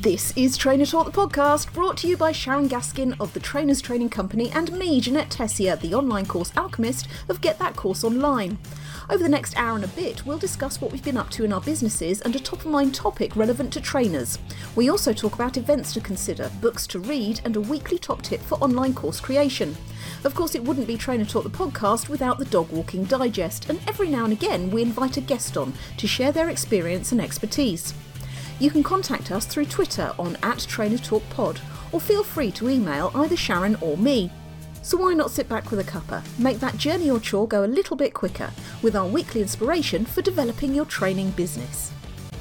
This is Trainer Talk the podcast, brought to you by Sharon Gaskin of the Trainers Training Company and me, Jeanette Tessier, the online course alchemist of Get That Course Online. Over the next hour and a bit, we'll discuss what we've been up to in our businesses and a top-of-mind topic relevant to trainers. We also talk about events to consider, books to read, and a weekly top tip for online course creation. Of course, it wouldn't be Trainer Talk the podcast without the Dog Walking Digest, and every now and again we invite a guest on to share their experience and expertise. You can contact us through Twitter on @TrainerTalkPod, or feel free to email either Sharon or me. So why not sit back with a cuppa, make that journey or chore go a little bit quicker with our weekly inspiration for developing your training business.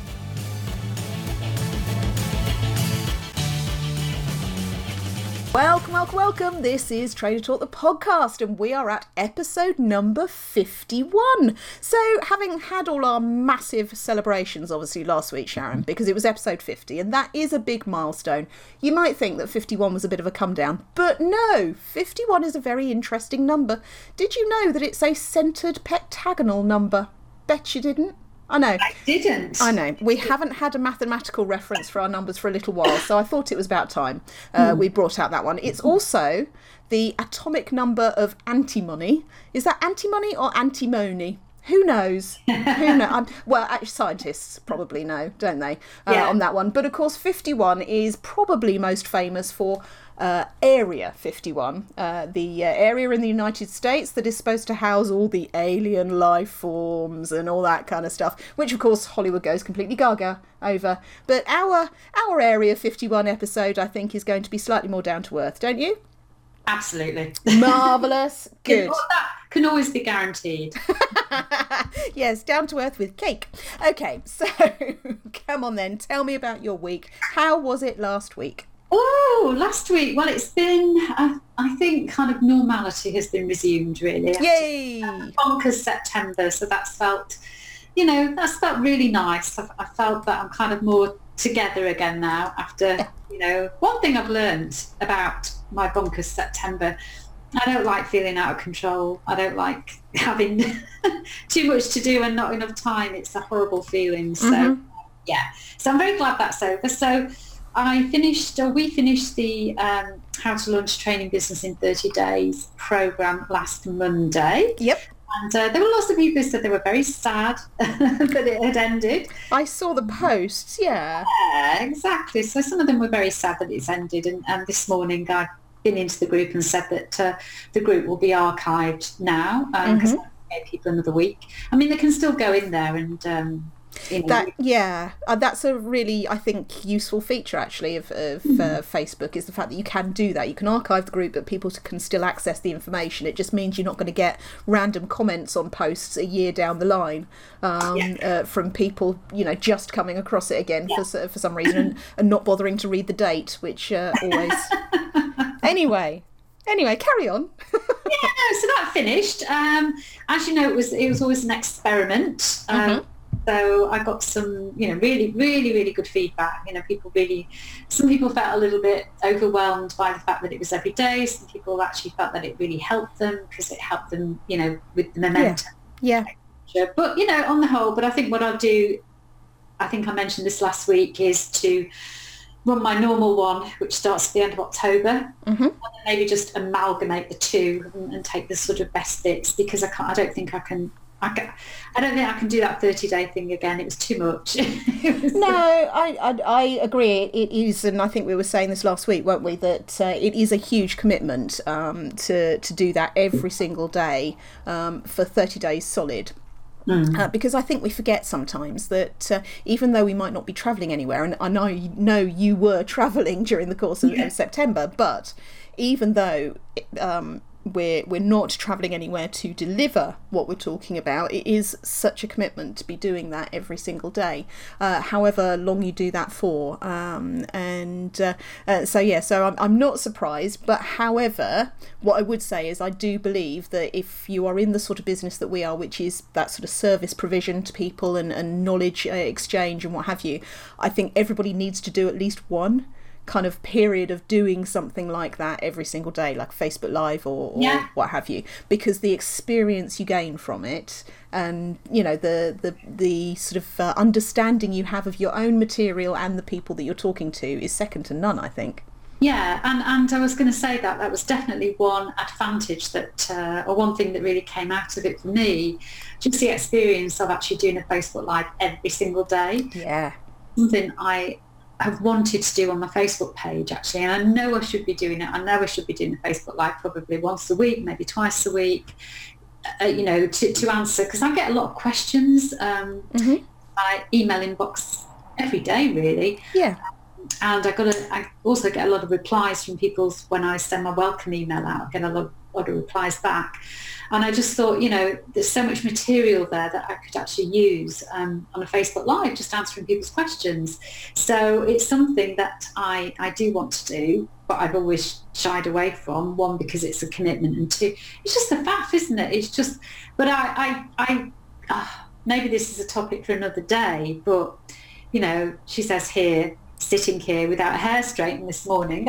Welcome. This is Trainer Talk the podcast, and we are at episode number 51. So, having had all our massive celebrations, obviously, last week, Sharon, because it was episode 50, and that is a big milestone. You might think that 51 was a bit of a come down, but no, 51 is a very interesting number. Did you know that it's a centered pectagonal number? Bet you didn't. I know. I didn't. I know. We haven't had a mathematical reference for our numbers for a little while, so I thought it was about time we brought out that one. It's also the atomic number of antimony. Is that antimony or antimony? Who knows? Well, actually, scientists probably know, don't they, on that one. But of course, 51 is probably most famous for Area 51, the area in the United States that is supposed to house all the alien life forms and all that kind of stuff, which of course Hollywood goes completely gaga over. But our Area 51 episode, I think, is going to be slightly more down to earth, don't you? Absolutely. Marvellous. Good. That can always be guaranteed. Yes, down to earth with cake. Okay, so come on then, tell me about your week. How was it last week? Oh, last week. Well, it's been, I think, kind of normality has been resumed, really. Yay! Bonkers September, so that's felt really nice. I felt that I'm kind of more together again now after, one thing I've learned about my bonkers September, I don't like feeling out of control. I don't like having too much to do and not enough time. It's a horrible feeling. So, So I'm very glad that's over. So we finished the How to Launch a Training Business in 30 Days program last Monday. Yep. And there were lots of people who said they were very sad that it had ended. I saw the posts, yeah. Yeah, exactly. So some of them were very sad that it's ended. And this morning I've been into the group and said that the group will be archived now because I gave people another week. I mean, they can still go in there and... that's a really, I think, useful feature actually of Facebook, is the fact that you can do that. You can archive the group, but people can still access the information. It just means you're not going to get random comments on posts a year down the line from people, just coming across it again for some reason and not bothering to read the date, which always... Anyway, carry on. So that finished. As you know, it was always an experiment. So I got some, really, really, really good feedback. Some people felt a little bit overwhelmed by the fact that it was every day. Some people actually felt that it really helped them because it helped them, with the momentum. Yeah. But, on the whole, but I think what I'll do, I think I mentioned this last week, is to run my normal one, which starts at the end of October, and then maybe just amalgamate the two and take the sort of best bits, because I don't think I can do that 30-day thing again. It was too much. No, I agree. It is, and I think we were saying this last week, weren't we, that it is a huge commitment to do that every single day for 30 days solid. Because I think we forget sometimes that even though we might not be travelling anywhere, and I know you were travelling during the course of September, but even though we're not travelling anywhere to deliver what we're talking about, it is such a commitment to be doing that every single day, however long you do that for. So I'm not surprised, but however, what I would say is I do believe that if you are in the sort of business that we are, which is that sort of service provision to people and knowledge exchange and what have you, I think everybody needs to do at least one kind of period of doing something like that every single day, like Facebook Live or what have you, because the experience you gain from it, and the sort of understanding you have of your own material and the people that you're talking to is second to none, I think. Yeah, and I was going to say that was definitely one advantage that, or one thing that really came out of it for me, just the experience of actually doing a Facebook Live every single day. Yeah. Something I have wanted to do on my Facebook page, actually, and I know I should be doing it. I know I should be doing a Facebook Live probably once a week, maybe twice a week, to answer, because I get a lot of questions. My email inbox every day, really. Yeah. And I also get a lot of replies from people when I send my welcome email out. I get a lot of replies back. And I just thought, there's so much material there that I could actually use on a Facebook Live, just answering people's questions. So it's something that I do want to do, but I've always shied away from. One, because it's a commitment, and two, it's just a faff, isn't it? It's just, but I maybe this is a topic for another day, but, she says here, sitting here without hair straightened this morning.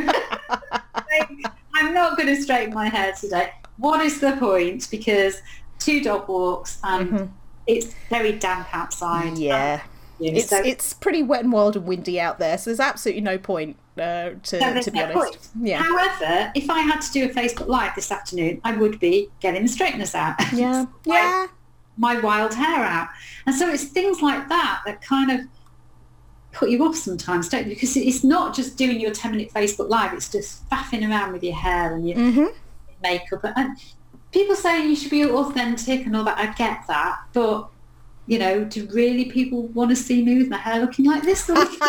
I'm not going to straighten my hair today. What is the point? Because 2 dog walks and it's very damp outside. Yeah. It's pretty wet and wild and windy out there, so there's absolutely no point to be honest. Yeah. However, if I had to do a Facebook Live this afternoon, I would be getting the straighteners out. Yeah. My wild hair out. And so it's things like that kind of put you off sometimes, don't you? Because it's not just doing your 10-minute Facebook Live, it's just faffing around with your hair and your makeup. And people say you should be authentic and all that. I get that, but do really people want to see me with my hair looking like this?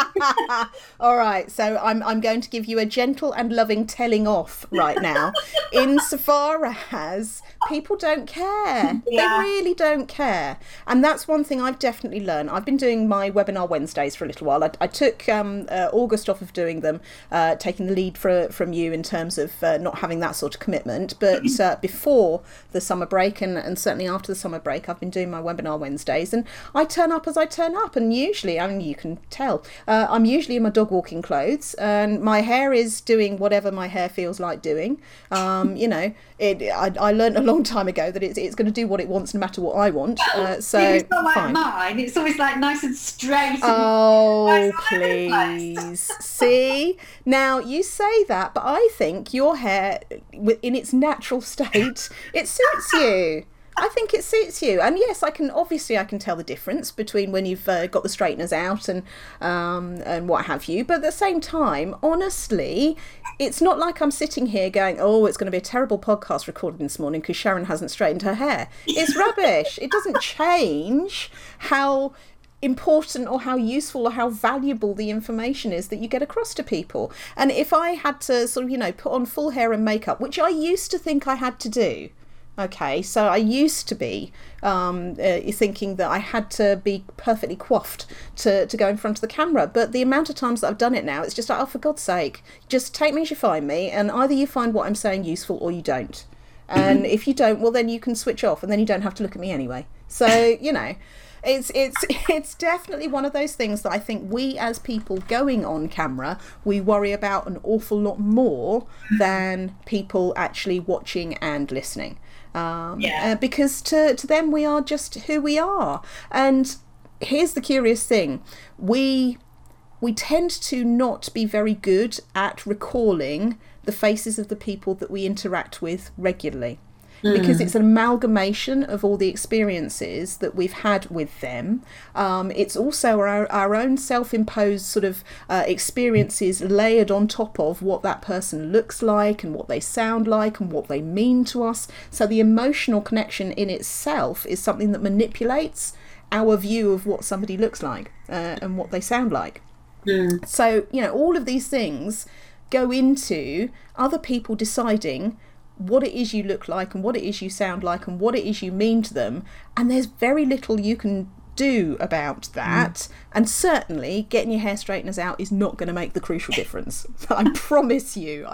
All right, so I'm going to give you a gentle and loving telling off right now, insofar as people don't care. Yeah. They really don't care. And that's one thing I've definitely learned. I've been doing my webinar Wednesdays for a little while. I took August off of doing them, taking the lead from you in terms of not having that sort of commitment. But before the summer break and certainly after the summer break, I've been doing my webinar Wednesdays. And I turn up as I turn up, and usually, you can tell, I'm usually in my dog walking clothes, and my hair is doing whatever my hair feels like doing. I learned a long time ago that it's going to do what it wants no matter what I want. So it's not like fine. Mine. It's always like nice and straight. Oh, please. See, now you say that, but I think your hair, in its natural state, it suits you. I think it suits you, and yes, I can tell the difference between when you've got the straighteners out and what have you. But at the same time, honestly, it's not like I'm sitting here going, "Oh, it's going to be a terrible podcast recorded this morning because Sharon hasn't straightened her hair." It's rubbish. It doesn't change how important or how useful or how valuable the information is that you get across to people. And if I had to sort of, put on full hair and makeup, which I used to think I had to do. Okay, so I used to be thinking that I had to be perfectly coiffed to go in front of the camera. But the amount of times that I've done it now, it's just like, oh, for God's sake, just take me as you find me, and either you find what I'm saying useful or you don't. And if you don't, well, then you can switch off, and then you don't have to look at me anyway. So, it's definitely one of those things that I think we as people going on camera, we worry about an awful lot more than people actually watching and listening. Because to them we are just who we are. And here's the curious thing, we tend to not be very good at recalling the faces of the people that we interact with regularly, because it's an amalgamation of all the experiences that we've had with them. It's also our own self-imposed sort of experiences layered on top of what that person looks like and what they sound like and what they mean to us. So the emotional connection in itself is something that manipulates our view of what somebody looks like and what they sound like. So, all of these things go into other people deciding what it is you look like and what it is you sound like and what it is you mean to them, and there's very little you can do about that. And certainly getting your hair straighteners out is not going to make the crucial difference. I promise you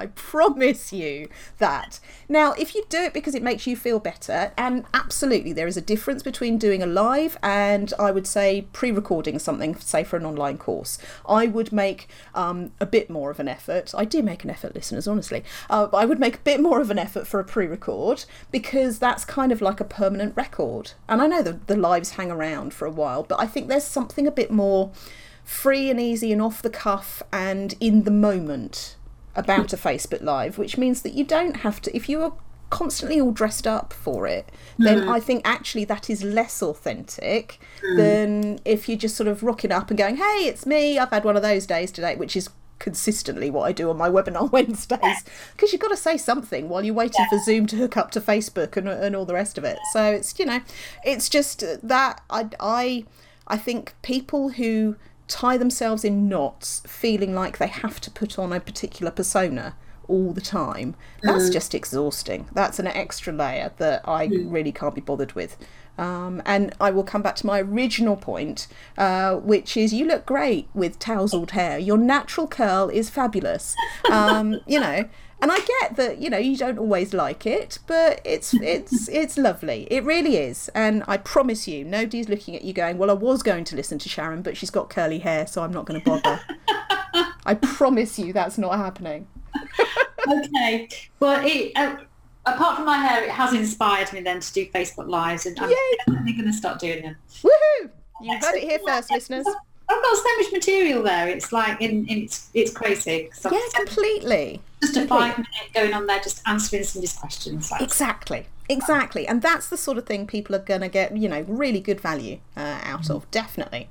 that. Now, if you do it because it makes you feel better, and absolutely there is a difference between doing a live and, I would say, pre-recording something, say for an online course. I would make a bit more of an effort. I do make an effort, listeners, honestly. But I would make a bit more of an effort for a pre-record, because that's kind of like a permanent record. And I know that the lives hang around for a while, but I think there's something a bit more free and easy and off the cuff and in the moment about a Facebook Live, which means that you don't have to, if you are constantly all dressed up for it, then I think actually that is less authentic than if you're just sort of rocking up and going, hey, it's me, I've had one of those days today, which is consistently what I do on my webinar Wednesdays, because you've got to say something while you're waiting for Zoom to hook up to Facebook and all the rest of it. So it's, you know, it's just that I think people who tie themselves in knots feeling like they have to put on a particular persona all the time, that's just exhausting. That's an extra layer that I really can't be bothered with. And I will come back to my original point, which is you look great with tousled hair. Your natural curl is fabulous. You know, and I get that, you know, you don't always like it, but it's lovely. It really is. And I promise you, nobody's looking at you going, well, I was going to listen to Sharon, but she's got curly hair, so I'm not going to bother. I promise you that's not happening. Okay. Well, apart from my hair, it has inspired me then to do Facebook Lives, and I'm definitely going to start doing them. Woohoo! You heard it here first, listeners. I've got so much material there. It's like it's crazy. So Completely. Just a 5-minute going on there, just answering some of these questions. Like. Exactly. And that's the sort of thing people are going to get, you know, really good value out of. Definitely.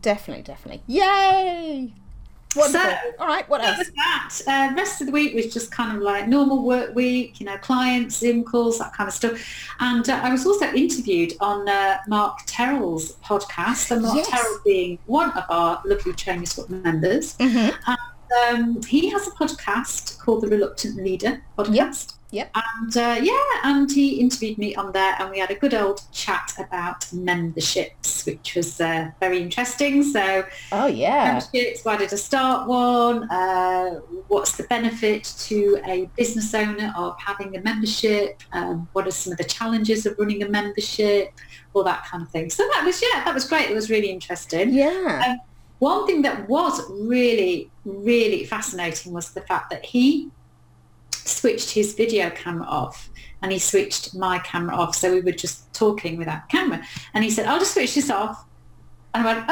Yay! Wonderful. So, all right, what else? That rest of the week was just kind of like normal work week, you know, clients, Zoom calls, that kind of stuff. And I was also interviewed on Mark Terrell's podcast, and Mark Terrell being one of our lovely Training School members. And he has a podcast called The Reluctant Leader podcast. Yep. And and he interviewed me on there, and we had a good old chat about memberships, which was very interesting. So, memberships, why did I start one? What's the benefit to a business owner of having a membership? What are some of the challenges of running a membership? All that kind of thing. So that was great. It was really interesting. Yeah. One thing that was really, really fascinating was the fact that he switched his video camera off and he switched my camera off, so we were just talking without camera, and he said, I'll just switch this off, and I went,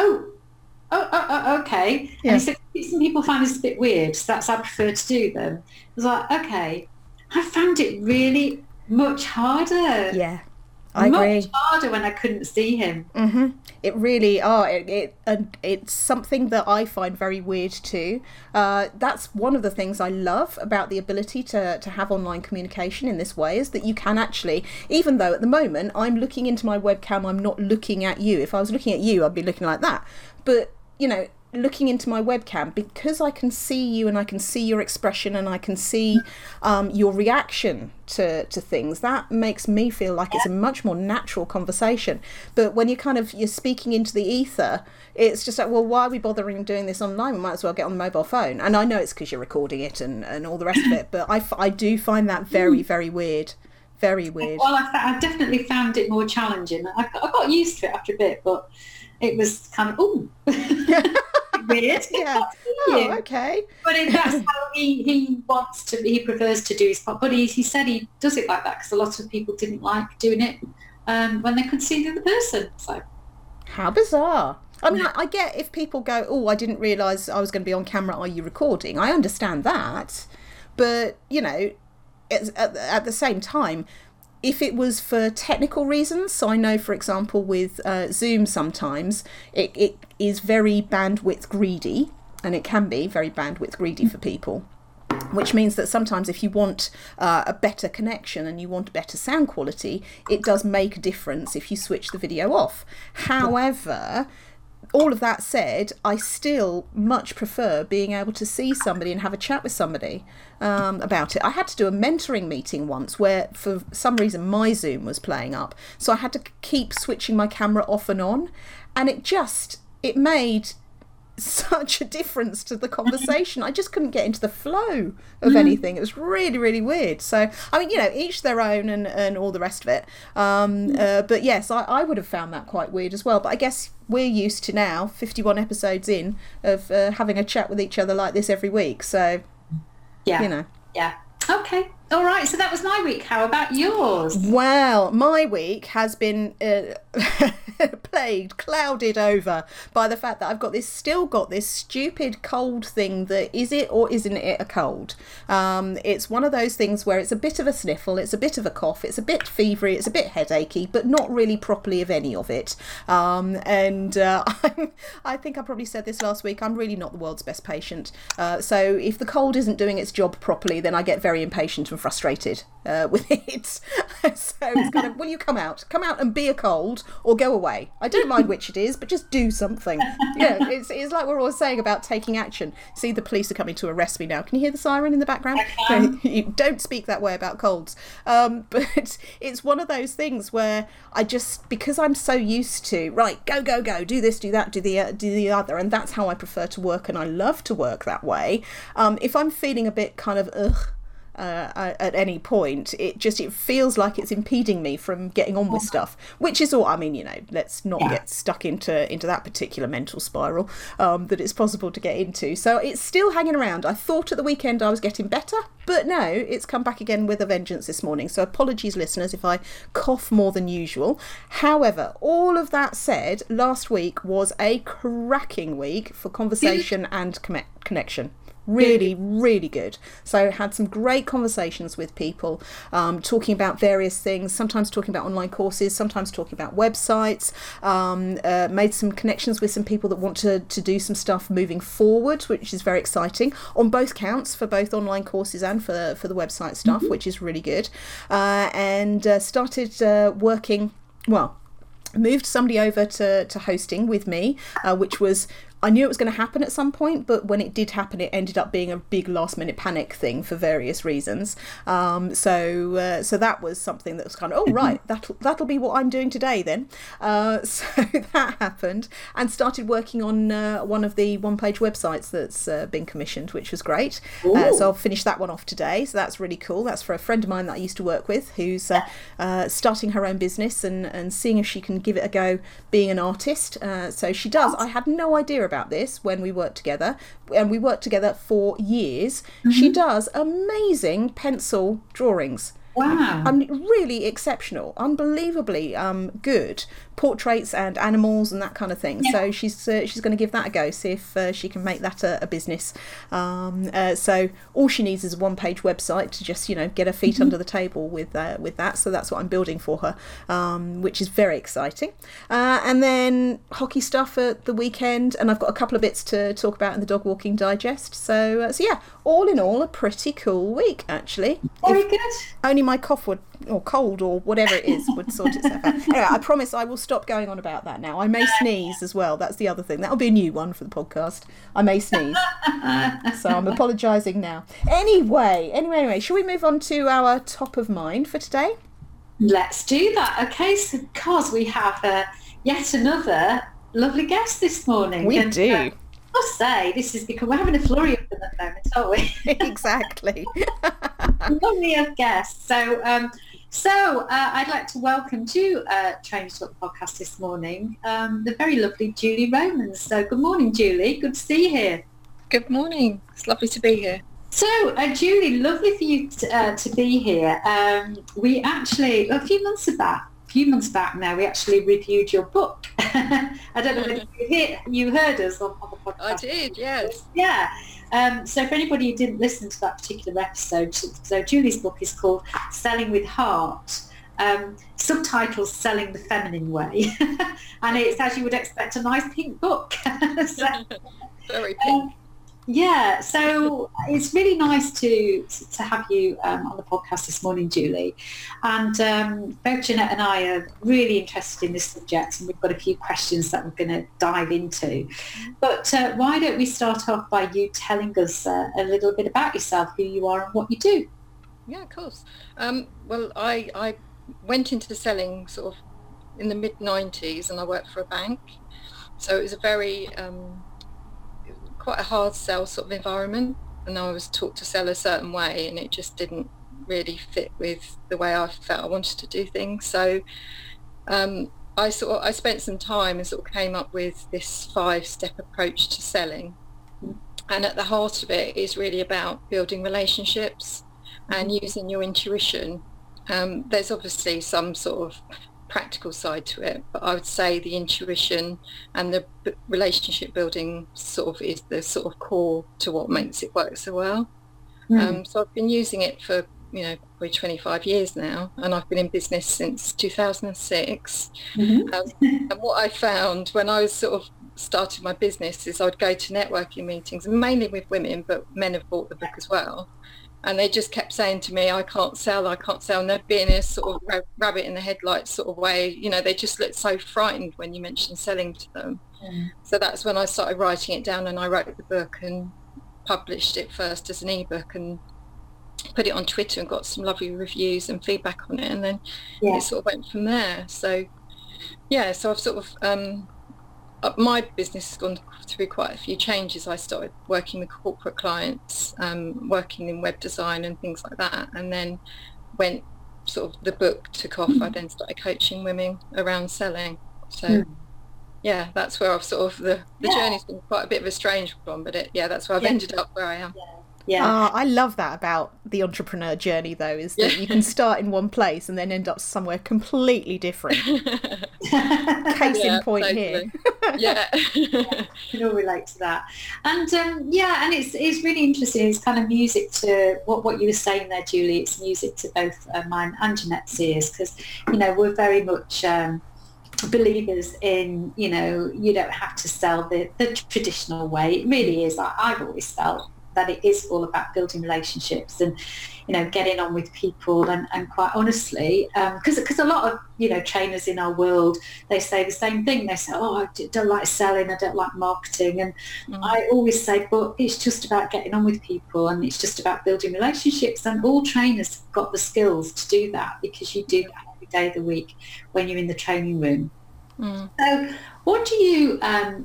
oh, okay. And he said, some people find this a bit weird, so that's how I prefer to do them. I was like, okay. I found it really much harder. Yeah, I agree. Much harder when I couldn't see him. It really it's something that I find very weird too. That's one of the things I love about the ability to have online communication in this way, is that you can actually, even though at the moment I'm looking into my webcam, I'm not looking at you. If I was looking at you, I'd be looking like that. But, you know, looking into my webcam, because I can see you and I can see your expression and I can see your reaction to things, that makes me feel like it's a much more natural conversation. But when you're speaking into the ether, it's just like, well, why are we bothering doing this online? We might as well get on the mobile phone. And I know it's because you're recording it and all the rest of it, but I do find that very, very weird. Very weird. Well, I definitely found it more challenging. I got used to it after a bit, but it was kind of, weird. Yeah. Oh, okay. But that's how he prefers to do his part. But he said he does it like that because a lot of people didn't like doing it when they could see the other person. So how bizarre. I mean, I get if people go, oh, I didn't realise I was going to be on camera. Are you recording? I understand that. But, you know, at the same time, if it was for technical reasons, so I know, for example, with Zoom sometimes it is very bandwidth greedy, and it can be very bandwidth greedy for people, which means that sometimes if you want a better connection and you want better sound quality, it does make a difference if you switch the video off. However, all of that said, I still much prefer being able to see somebody and have a chat with somebody about it. I had to do a mentoring meeting once where for some reason my Zoom was playing up, so I had to keep switching my camera off and on, and it made such a difference to the conversation. I just couldn't get into the flow of anything. It was really, really weird. So, I mean, each their own and all the rest of it. But yes, I would have found that quite weird as well. But I guess we're used to now, 51 episodes in, of having a chat with each other like this every week. So, Yeah. Okay. All right. So that was my week. How about yours? Well, my week has been clouded over by the fact that I've still got this stupid cold thing that is it or isn't it a cold? It's one of those things where it's a bit of a sniffle, it's a bit of a cough, it's a bit fevery, it's a bit headachy, but not really properly of any of it. I think I probably said this last week, I'm really not the world's best patient. So if the cold isn't doing its job properly, then I get very impatient and frustrated with it. So it's kind of, will you come out and be a cold or go away? I don't mind which it is, but just do something. It's like we're always saying about taking action. See, the police are coming to arrest me now. Can you hear the siren in the background? You don't speak that way about colds. But it's one of those things where because I'm so used to, right, go, do this, do that, do the other, and that's how I prefer to work, and I love to work that way. If I'm feeling a bit kind of at any point, it feels like it's impeding me from getting on with stuff, which is all, I mean, let's not get stuck into that particular mental spiral that it's possible to get into. So it's still hanging around. I thought at the weekend I was getting better, but no, it's come back again with a vengeance this morning. So apologies, listeners, if I cough more than usual. However, all of that said, last week was a cracking week for conversation and connection. Really, really good. So had some great conversations with people, talking about various things, sometimes talking about online courses, sometimes talking about websites, made some connections with some people that want to do some stuff moving forward, which is very exciting on both counts, for both online courses and for the website stuff, which is really good. And started working, moved somebody over to hosting with me, which was, I knew it was going to happen at some point, but when it did happen, it ended up being a big last-minute panic thing for various reasons. So that was something that was kind of, right, that'll be what I'm doing today then. So that happened, and started working on one of the one-page websites that's been commissioned, which was great. So I'll finish that one off today. So that's really cool. That's for a friend of mine that I used to work with, who's starting her own business and seeing if she can give it a go being an artist. So she does. I had no idea about this when we worked together, and we worked together for years. She does amazing pencil drawings. Wow. Really exceptional, unbelievably good portraits and animals and that kind of thing. So she's going to give that a go, see if she can make that a business. So all she needs is a one-page website to just get her feet under the table with that. So that's what I'm building for her, which is very exciting. And then hockey stuff at the weekend, and I've got a couple of bits to talk about in the Dog Walking Digest. So yeah, all in all, a pretty cool week actually. Very good. Only my cough or cold or whatever it is would sort itself out. Anyway, I promise I will stop going on about that now. I may sneeze as well. That's the other thing. That'll be a new one for the podcast. I may sneeze. So I'm apologising now. Anyway, shall we move on to our top of mind for today? Let's do that. Okay, so because we have yet another lovely guest this morning. We do. I must say, this is because we're having a flurry of them at the moment, aren't we? Exactly. Lovely of guests. So I'd like to welcome to Trainers Talk podcast this morning the very lovely Julie Romans. So good morning, Julie. Good to see you here. Good morning. It's lovely to be here. So Julie, lovely for you to be here. We actually, a few months back now, we actually reviewed your book. I don't know if you heard us on the podcast. I did, yes. Yeah. So for anybody who didn't listen to that particular episode, so Julie's book is called Selling with Heart, subtitled Selling the Feminine Way. And it's, as you would expect, a nice pink book. Very pink. Yeah, so it's really nice to have you on the podcast this morning, Julie. And both Jeanette and I are really interested in this subject, and we've got a few questions that we're going to dive into. But why don't we start off by you telling us a little bit about yourself, who you are and what you do? Yeah, of course. Well, I went into selling sort of in the mid-90s, and I worked for a bank. So it was a very quite a hard sell sort of environment, and I was taught to sell a certain way, and it just didn't really fit with the way I felt I wanted to do things. So I spent some time and sort of came up with this 5-step approach to selling, and at the heart of it is really about building relationships and using your intuition. There's obviously some sort of practical side to it, but I would say the intuition and the relationship building sort of is the sort of core to what makes it work so well. So I've been using it for probably 25 years now, and I've been in business since 2006. And what I found when I was sort of started my business is I'd go to networking meetings, mainly with women, but men have bought the book as well. And they just kept saying to me, I can't sell. And they'd be in a sort of rabbit in the headlights sort of way. They just looked so frightened when you mentioned selling to them. So that's when I started writing it down, and I wrote the book and published it first as an ebook and put it on Twitter and got some lovely reviews and feedback on it. And then it sort of went from there. So, so I've sort of... my business has gone through quite a few changes. I started working with corporate clients, working in web design and things like that, and then when sort of the book took off, I then started coaching women around selling. So that's where I've sort of the journey's been quite a bit of a strange one, but that's where I've ended up where I am. I love that about the entrepreneur journey, though, is that you can start in one place and then end up somewhere completely different. Case in point here. We can all relate to that. And and it's really interesting. It's kind of music to what you were saying there, Julie. It's music to both mine and Jeanette's ears, because we're very much believers in you don't have to sell the traditional way. It really is. I've always felt that it is all about building relationships and getting on with people, and quite honestly, because a lot of trainers in our world, they say the same thing. They say, I don't like selling, I don't like marketing, and I always say, but it's just about getting on with people, and it's just about building relationships, and all trainers have got the skills to do that, because you do that every day of the week when you're in the training room. So what do you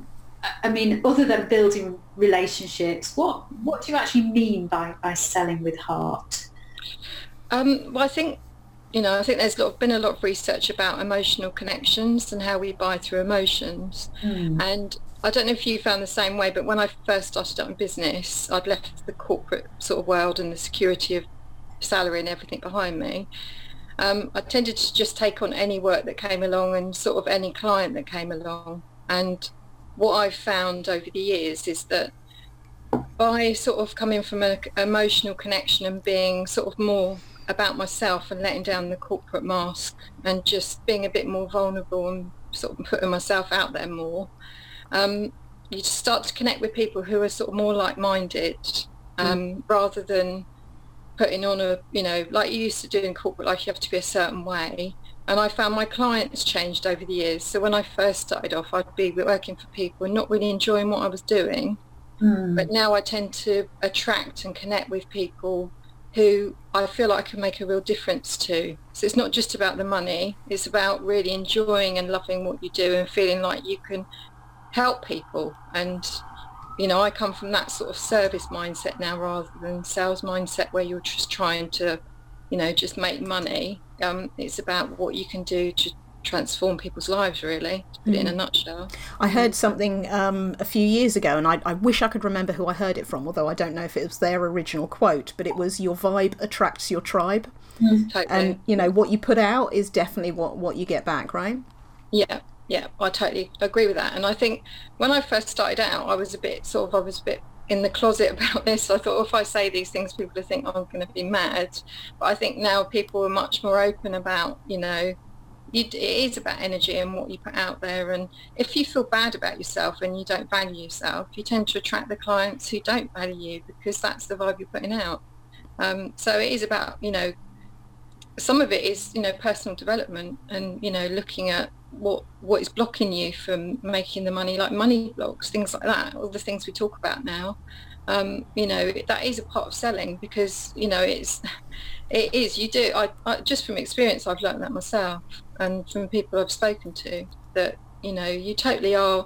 other than building relationships, what do you actually mean by selling with heart? Well, I think there's been a lot of research about emotional connections and how we buy through emotions. And I don't know if you found the same way, but when I first started out in business, I'd left the corporate sort of world and the security of salary and everything behind me. I tended to just take on any work that came along and sort of any client that came along. And what I've found over the years is that by sort of coming from an emotional connection and being sort of more about myself and letting down the corporate mask and just being a bit more vulnerable and sort of putting myself out there more, you just start to connect with people who are sort of more like-minded, rather than putting on like you used to do in corporate life, you have to be a certain way. And I found my clients changed over the years. So when I first started off, I'd be working for people and not really enjoying what I was doing. But now I tend to attract and connect with people who I feel like I can make a real difference to. So it's not just about the money. It's about really enjoying and loving what you do and feeling like you can help people. And, I come from that sort of service mindset now rather than sales mindset where you're just trying to, just make money. It's about what you can do to transform people's lives, really, to put it in a nutshell. I heard something a few years ago, and I wish I could remember who I heard it from, although I don't know if it was their original quote, but it was, your vibe attracts your tribe. Totally. And what you put out is definitely what you get back, right? Yeah, I totally agree with that. And I think when I first started out, I was a bit in the closet about this. I thought, if I say these things, people will think I'm going to be mad. But I think now people are much more open about, it is about energy and what you put out there. And if you feel bad about yourself and you don't value yourself, you tend to attract the clients who don't value you, because that's the vibe you're putting out. So it is about, some of it is, personal development and, looking at what is blocking you from making the money, like money blocks, things like that, all the things we talk about now. That is a part of selling, because, it is, you do, I just from experience, I've learned that myself, and from people I've spoken to, that, you totally are,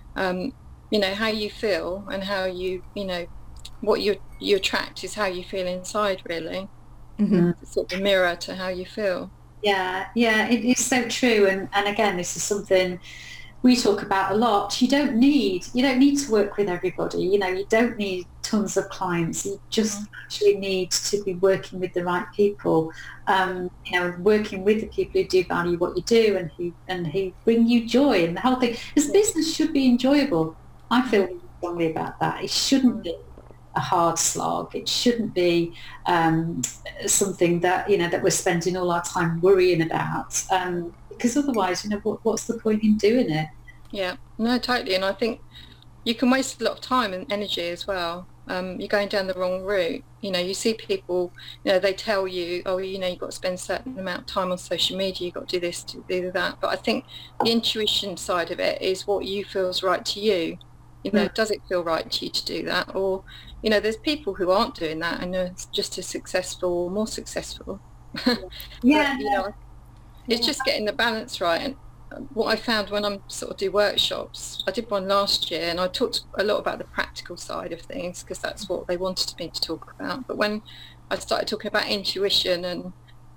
how you feel and how you, what you attract is how you feel inside, really. Mm-hmm. It's sort of a mirror to how you feel. Yeah, it is so true. And again, this is something we talk about a lot. You don't need to work with everybody. You don't need tons of clients. You just actually need to be working with the right people. Working with the people who do value what you do and who bring you joy, and the whole thing. This business should be enjoyable. I feel really strongly about that. It shouldn't be a hard slog. It shouldn't be something that that we're spending all our time worrying about, because otherwise, what's the point in doing it? Yeah, no, totally. And I think you can waste a lot of time and energy as well. You're going down the wrong route. You see people, they tell you, oh, you've got to spend a certain amount of time on social media, you've got to do this, to do that. But I think the intuition side of it is what you feels right to you. Does it feel right to you to do that? Or, there's people who aren't doing that and are just as successful or more successful. Yeah. But, it's just getting the balance right. And what I found when I sort of do workshops, I did one last year, and I talked a lot about the practical side of things, because that's what they wanted me to talk about. But when I started talking about intuition and,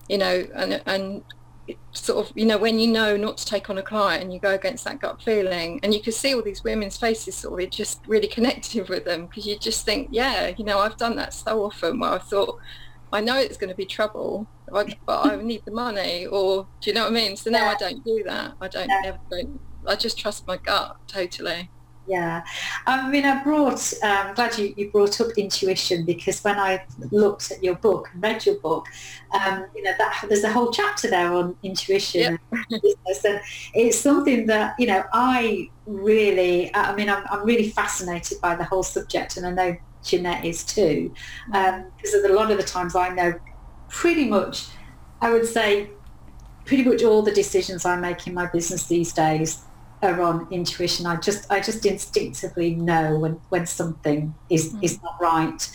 and sort of, when you know not to take on a client and you go against that gut feeling, and you could see all these women's faces sort of, it just really connected with them, because you just think, I've done that so often where I thought, I know it's going to be trouble, but I need the money, or do you know what I mean? So now I don't do that. I just trust my gut totally. Yeah, I'm glad you brought up intuition, because when I looked at your book and read your book, that there's a whole chapter there on intuition. Yep. And it's something that, I'm really fascinated by the whole subject, and I know Jeanette is too, because a lot of the times I know pretty much all the decisions I make in my business these days are on intuition. I just instinctively know when something is not right.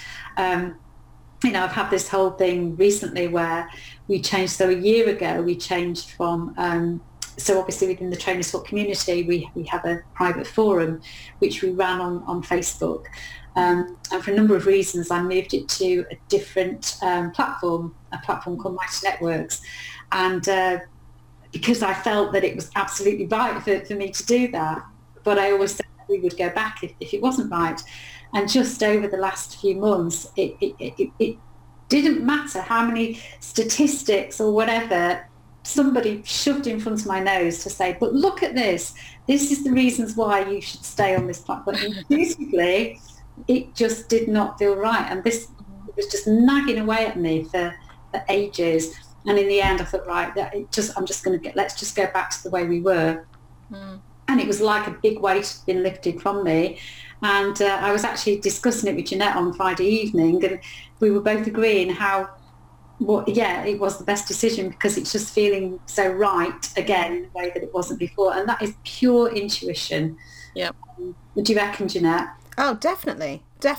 I've had this whole thing recently where we changed. So a year ago we changed from so obviously within the Trainers Talk community we have a private forum which we ran on Facebook, and for a number of reasons I moved it to a different platform, a platform called Mighty Networks, and because I felt that it was absolutely right for me to do that. But I always said we would go back if it wasn't right. And just over the last few months, it didn't matter how many statistics or whatever somebody shoved in front of my nose to say, but look at this. This is the reasons why you should stay on this platform. Intuitively, it just did not feel right. And this was just nagging away at me for ages. And in the end, I thought, right, let's just go back to the way we were. And it was like a big weight had been lifted from me. And I was actually discussing it with Jeanette on Friday evening, and we were both agreeing it was the best decision, because it's just feeling so right again in a way that it wasn't before. And that is pure intuition. Yeah. Would you reckon, Jeanette? Oh, definitely.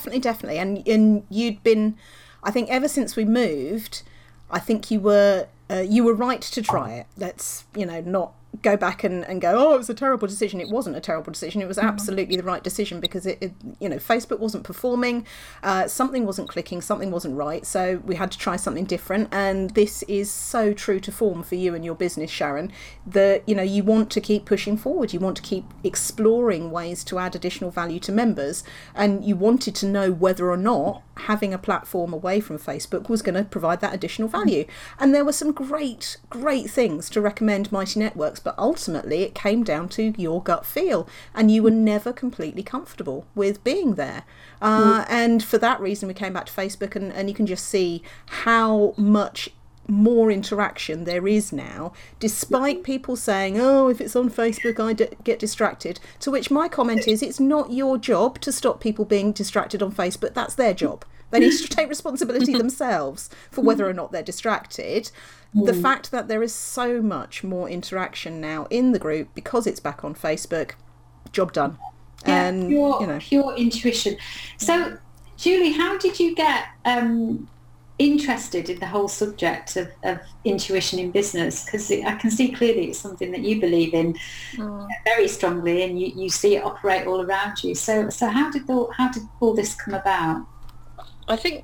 And you'd been, I think, ever since we moved, I think you were right to try it. Let's, not go back and go, oh, it was a terrible decision. It wasn't a terrible decision. It was absolutely the right decision, because it Facebook wasn't performing, something wasn't clicking, something wasn't right. So we had to try something different. And this is so true to form for you and your business, Sharon, that, you want to keep pushing forward. You want to keep exploring ways to add additional value to members. And you wanted to know whether or not having a platform away from Facebook was going to provide that additional value. And there were some great things to recommend Mighty Networks, but ultimately it came down to your gut feel, and you were never completely comfortable with being there. And for that reason we came back to Facebook, and you can just see how much more interaction there is now, despite people saying, oh, if it's on Facebook I get distracted, to which my comment is, it's not your job to stop people being distracted on Facebook. That's their job. They need to take responsibility themselves for whether or not they're distracted. The fact that there is so much more interaction now in the group because it's back on Facebook, job done. Yeah, And pure intuition. So Julie, how did you get interested in the whole subject of intuition in business? Because I can see clearly it's something that you believe in very strongly, and you see it operate all around you. So how did all this come about? I think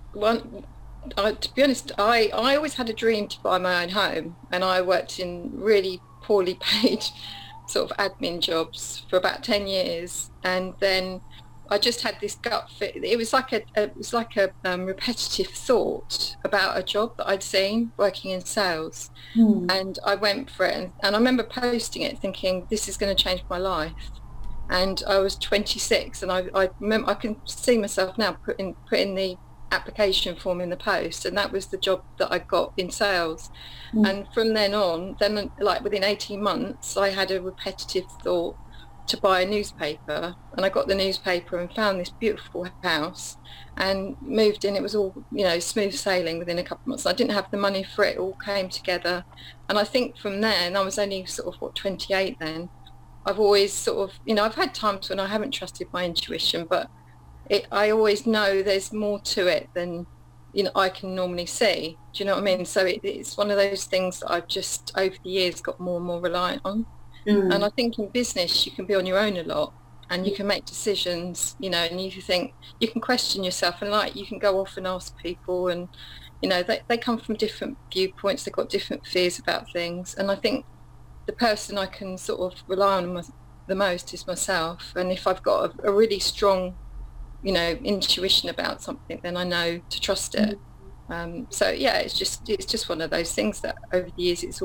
to be honest, I always had a dream to buy my own home, and I worked in really poorly paid sort of admin jobs for about 10 years, and then I just had this gut fit. It was like a repetitive thought about a job that I'd seen working in sales, and I went for it. And I remember posting it, thinking this is going to change my life. And I was 26, and I remember I can see myself now putting the application form in the post, and that was the job that I got in sales. And from then on, like within 18 months, I had a repetitive thought to buy a newspaper, and I got the newspaper and found this beautiful house and moved in. It was all, smooth sailing within a couple of months. I didn't have the money for it. It all came together. And I think from there, and I was only sort of 28 then, I've always sort of, I've had times when I haven't trusted my intuition, but I always know there's more to it than I can normally see. Do you know what I mean? So it's one of those things that I've just over the years got more and more reliant on. And I think in business you can be on your own a lot, and you can make decisions, and you think you can question yourself, and like you can go off and ask people, and they come from different viewpoints, they've got different fears about things, and I think the person I can sort of rely on the most is myself. And if I've got a really strong intuition about something, then I know to trust it. So yeah, it's just one of those things that over the years it's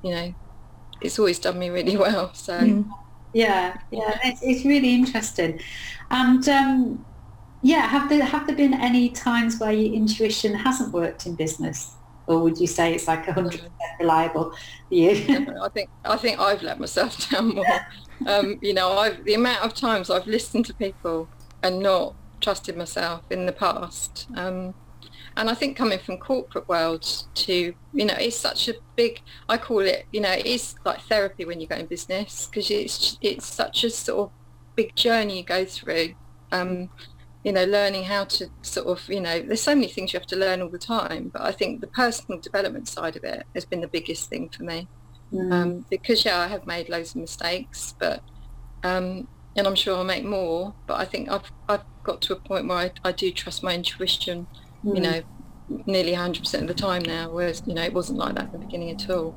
always done me really well. So yeah, it's really interesting. And have there been any times where your intuition hasn't worked in business, or would you say it's like 100% reliable for you? I think I've let myself down more. The amount of times I've listened to people and not trusted myself in the past. And I think coming from corporate world to, it's such a big, I call it, it is like therapy when you go in business, because it's such a sort of big journey you go through, learning how to sort of, there's so many things you have to learn all the time. But I think the personal development side of it has been the biggest thing for me. Because, I have made loads of mistakes, but, and I'm sure I'll make more, but I think I've got to a point where I do trust my intuition, nearly 100% of the time now, whereas, it wasn't like that at the beginning at all.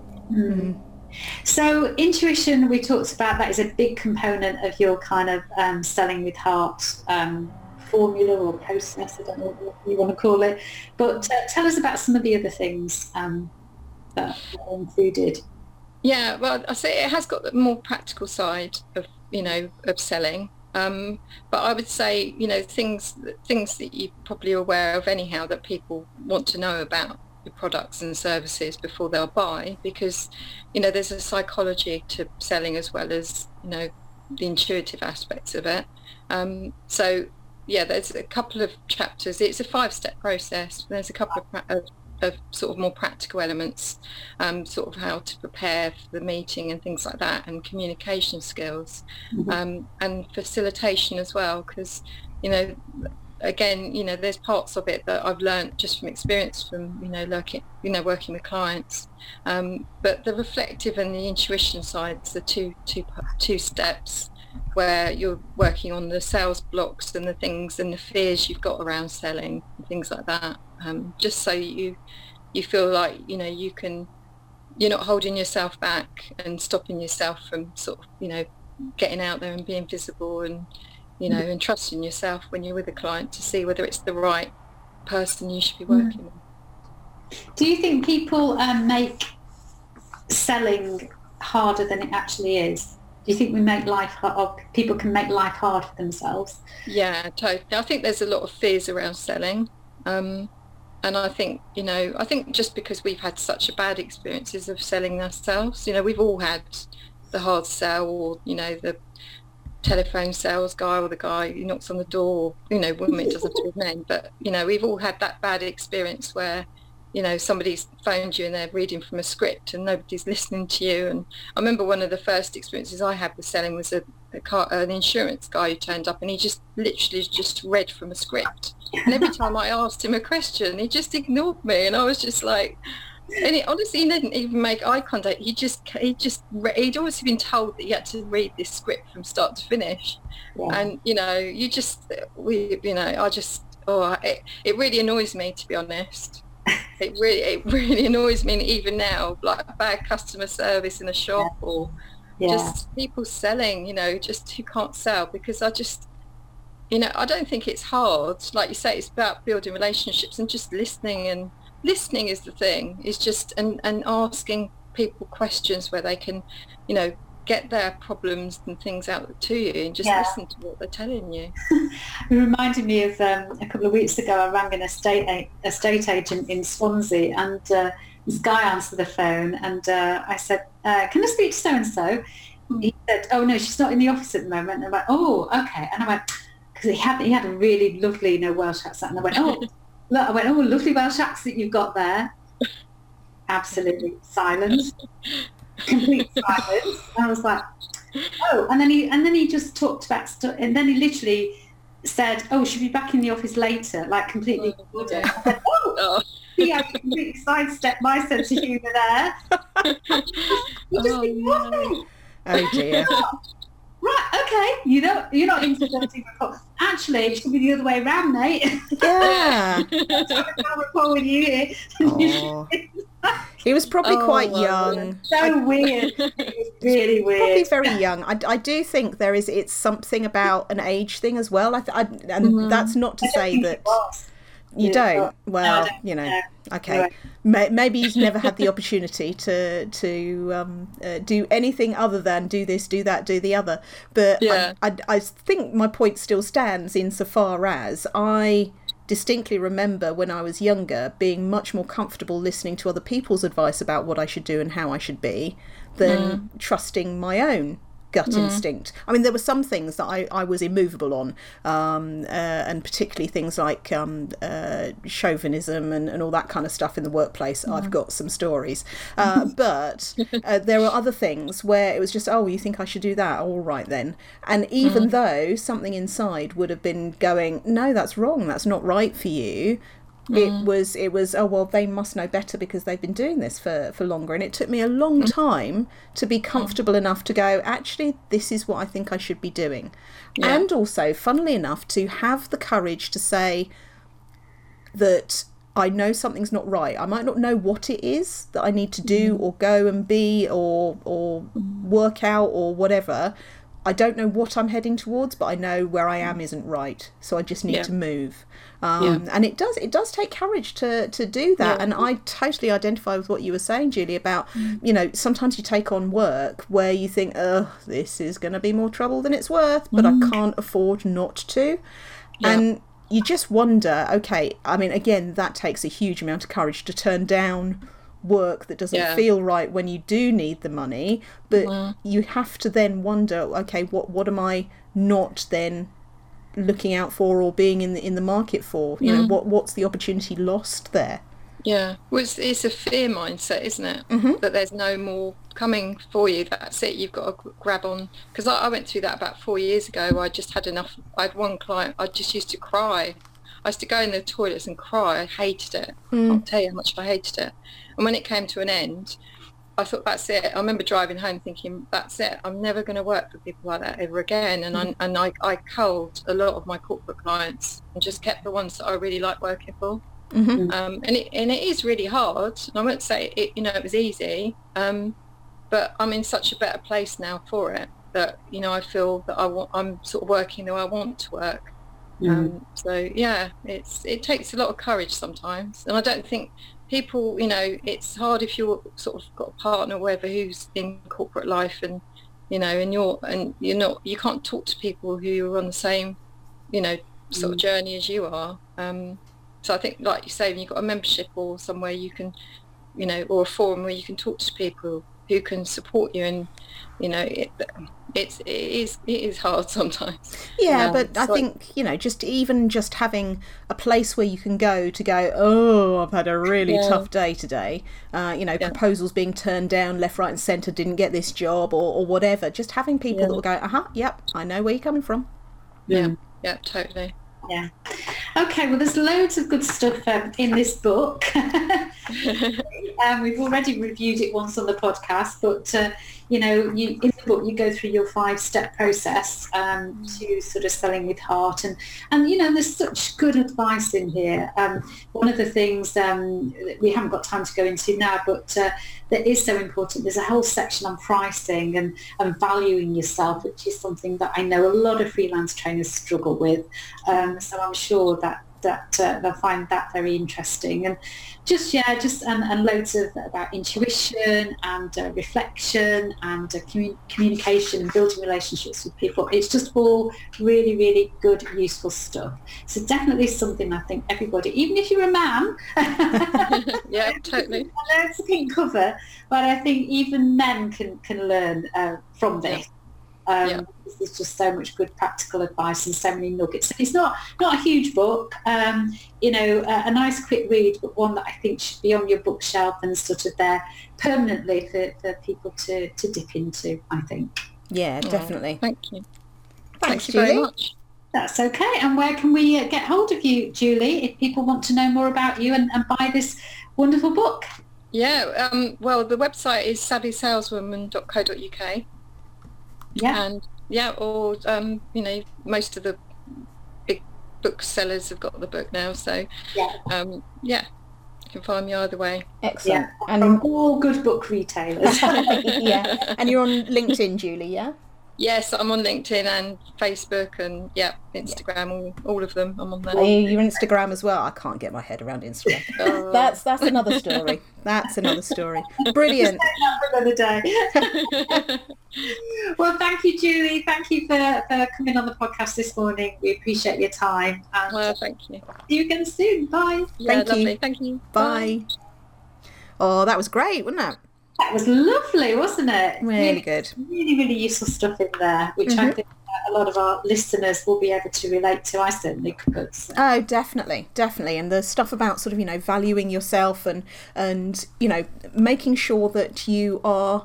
So intuition, we talked about that is a big component of your kind of selling with heart formula or process, I don't know what you want to call it, but tell us about some of the other things that are included. Yeah, well, I say it has got the more practical side of of selling, but I would say things that you're probably aware of anyhow, that people want to know about your products and services before they'll buy, because there's a psychology to selling as well as the intuitive aspects of it. So yeah, there's a couple of chapters. It's a 5-step process. There's a couple of sort of more practical elements, sort of how to prepare for the meeting and things like that, and communication skills, and facilitation as well, because again, there's parts of it that I've learned just from experience from working with clients, but the reflective and the intuition sides are two steps where you're working on the sales blocks and the things and the fears you've got around selling and things like that, just so you feel like you're not holding yourself back and stopping yourself from sort of getting out there and being visible, and and trusting yourself when you're with a client to see whether it's the right person you should be working with. Do you think people make selling harder than it actually is? Do you think we make life hard, or people can make life hard for themselves? Yeah, totally. I think there's a lot of fears around selling. And I think, just because we've had such a bad experiences of selling ourselves, we've all had the hard sell, or, the telephone sales guy, or the guy who knocks on the door, women, it doesn't have to be men, but, we've all had that bad experience where, somebody's phoned you and they're reading from a script and nobody's listening to you. And I remember one of the first experiences I had with selling was an insurance guy who turned up, and he just literally just read from a script. And every time I asked him a question, he just ignored me, and I was just like, and honestly, he didn't even make eye contact. He'd always been told that he had to read this script from start to finish. Yeah. And it really annoys me, to be honest. It really annoys me, even now, like bad customer service in a shop, or just people selling, just who can't sell, because I just, I don't think it's hard. Like you say, it's about building relationships and just listening, and listening is the thing. It's just, and asking people questions where they can, get their problems and things out to you, and just listen to what they're telling you. It reminded me of a couple of weeks ago, I rang an estate agent in Swansea, and this guy answered the phone, and I said, can I speak to so-and-so? He said, oh no, she's not in the office at the moment. And I went, oh, okay. And I went, because he had a really lovely Welsh accent, and I went, oh, look, lovely Welsh accent you've got there. Absolutely silence. Complete silence. And I was like, oh, and then he just talked about stuff, and then he literally said, oh, she'll be back in the office later, like completely ignored it. I said, oh, he completely sidestepped my sense of humour there. You just ignored me. Oh dear. Right, okay, you're not into dirty report. Actually, it should be the other way around, mate. Yeah. Rapport with you here. He was probably quite young. So weird. It was really weird. Probably very young. I do think it's something about an age thing as well. That's not to say that you don't. Well, okay. Right. Maybe he's never had the opportunity to do anything other than do this, do that, do the other. But I think my point still stands insofar as I distinctly remember when I was younger being much more comfortable listening to other people's advice about what I should do and how I should be than trusting my own gut instinct. I mean, there were some things that I was immovable on, and particularly things like chauvinism and all that kind of stuff in the workplace. I've got some stories. But there were other things where it was just, oh, you think I should do that? All right then. And even though something inside would have been going, no, that's wrong, that's not right for you, it was oh well, they must know better because they've been doing this for longer. And it took me a long time to be comfortable enough to go, actually, this is what I think I should be doing. And also, funnily enough, to have the courage to say that I know something's not right. I might not know what it is that I need to do or go and be or work out or whatever. I don't know what I'm heading towards, but I know where I am isn't right. So I just need to move. And it does take courage to do that. And I totally identify with what you were saying, Julie, about, sometimes you take on work where you think, oh, this is going to be more trouble than it's worth, but I can't afford not to. And you just wonder, okay, I mean, again, that takes a huge amount of courage to turn down work that doesn't feel right when you do need the money, but you have to then wonder, okay, what am I not then looking out for or being in the market for? What's the opportunity lost there? Well, it's a fear mindset, isn't it? That there's no more coming for you. That's it, you've got to grab on. Because I went through that about 4 years ago. I just had enough. I had one client, I just used to cry. I used to go in the toilets and cry. I hated it. I can't tell you how much I hated it. And when it came to an end, I thought, that's it. I remember driving home thinking, that's it. I'm never going to work with people like that ever again. And I culled a lot of my corporate clients and just kept the ones that I really like working for. And it is really hard. And I won't say it, it was easy. But I'm in such a better place now for it that, I feel that I'm sort of working the way I want to work. It takes a lot of courage sometimes. And I don't think people, it's hard if you're sort of got a partner or whatever who's in corporate life and, you can't talk to people who are on the same, sort of journey as you are. So I think, like you say, when you've got a membership or somewhere you can, or a forum where you can talk to people who can support you, and it is hard sometimes. But I think just having a place where you can go, oh, I've had a really tough day today, proposals being turned down left, right and centre, didn't get this job or whatever, just having people that will go, yep, I know where you're coming from. Yeah totally. Yeah. Okay, well, there's loads of good stuff in this book. We've already reviewed it once on the podcast, but in the book you go through your 5-step process to sort of selling with heart, and there's such good advice in here. One of the things we haven't got time to go into now, but that is so important, there's a whole section on pricing and valuing yourself, which is something that I know a lot of freelance trainers struggle with. So I'm sure that they'll find that very interesting, and and loads about intuition and reflection and communication and building relationships with people. It's just all really, really good, useful stuff. So definitely something I think everybody, even if you're a man, yeah, totally. I know it's a pink cover, but I think even men can learn from this. There's just so much good practical advice and so many nuggets. It's not a huge book, a nice quick read, but one that I think should be on your bookshelf and sort of there permanently for people to dip into, I think. Yeah, definitely. Thank you. Thanks, Julie. Julie. Very much. That's okay. And where can we get hold of you, Julie, if people want to know more about you and buy this wonderful book? Yeah, well, the website is savvysaleswoman.co.uk. Yeah. And or most of the big booksellers have got the book now, so you can find me either way. Excellent. And from all good book retailers. Yeah. And you're on LinkedIn, Julie, yeah? Yes, I'm on LinkedIn and Facebook and Instagram, all of them. I'm on there. Hey, you're Instagram as well. I can't get my head around Instagram. That's another story. That's another story. Brilliant. Another day. Well, thank you, Julie. Thank you for coming on the podcast this morning. We appreciate your time. And well, thank you. See you again soon. Bye. Yeah, lovely. Thank you. Bye. Oh, that was great, wasn't it? That was lovely, wasn't it? Really good. Really, really useful stuff in there, which I think a lot of our listeners will be able to relate to. I certainly could. So. Oh, definitely. And the stuff about sort of, valuing yourself and making sure that you are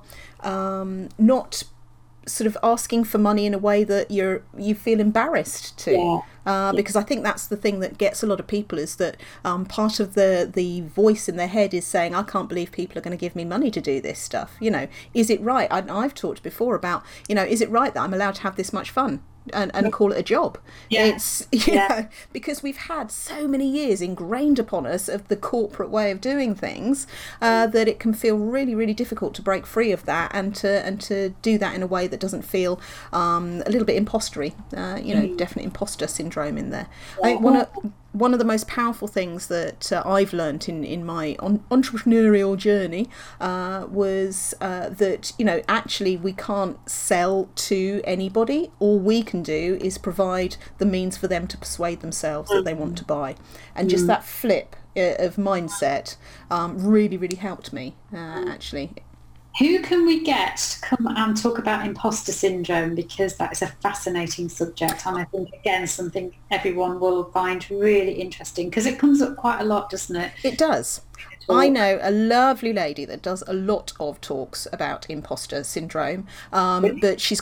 not sort of asking for money in a way that you feel embarrassed to. Because I think that's the thing that gets a lot of people, is that part of the voice in their head is saying, I can't believe people are going to give me money to do this stuff. Is it right? I've talked before about, is it right that I'm allowed to have this much fun and call it a job? It's because we've had so many years ingrained upon us of the corporate way of doing things that it can feel really, really difficult to break free of that and to do that in a way that doesn't feel a little bit impostery. Definite imposter syndrome in there. I think one of the most powerful things that I've learned in my entrepreneurial journey was that actually we can't sell to anybody. All we can do is provide the means for them to persuade themselves that they want to buy, and just that flip of mindset really, really helped me actually. Who can we get to come and talk about imposter syndrome? Because that is a fascinating subject, and I think, again, something everyone will find really interesting, because it comes up quite a lot, doesn't it? It does. I know a lovely lady that does a lot of talks about imposter syndrome, but she's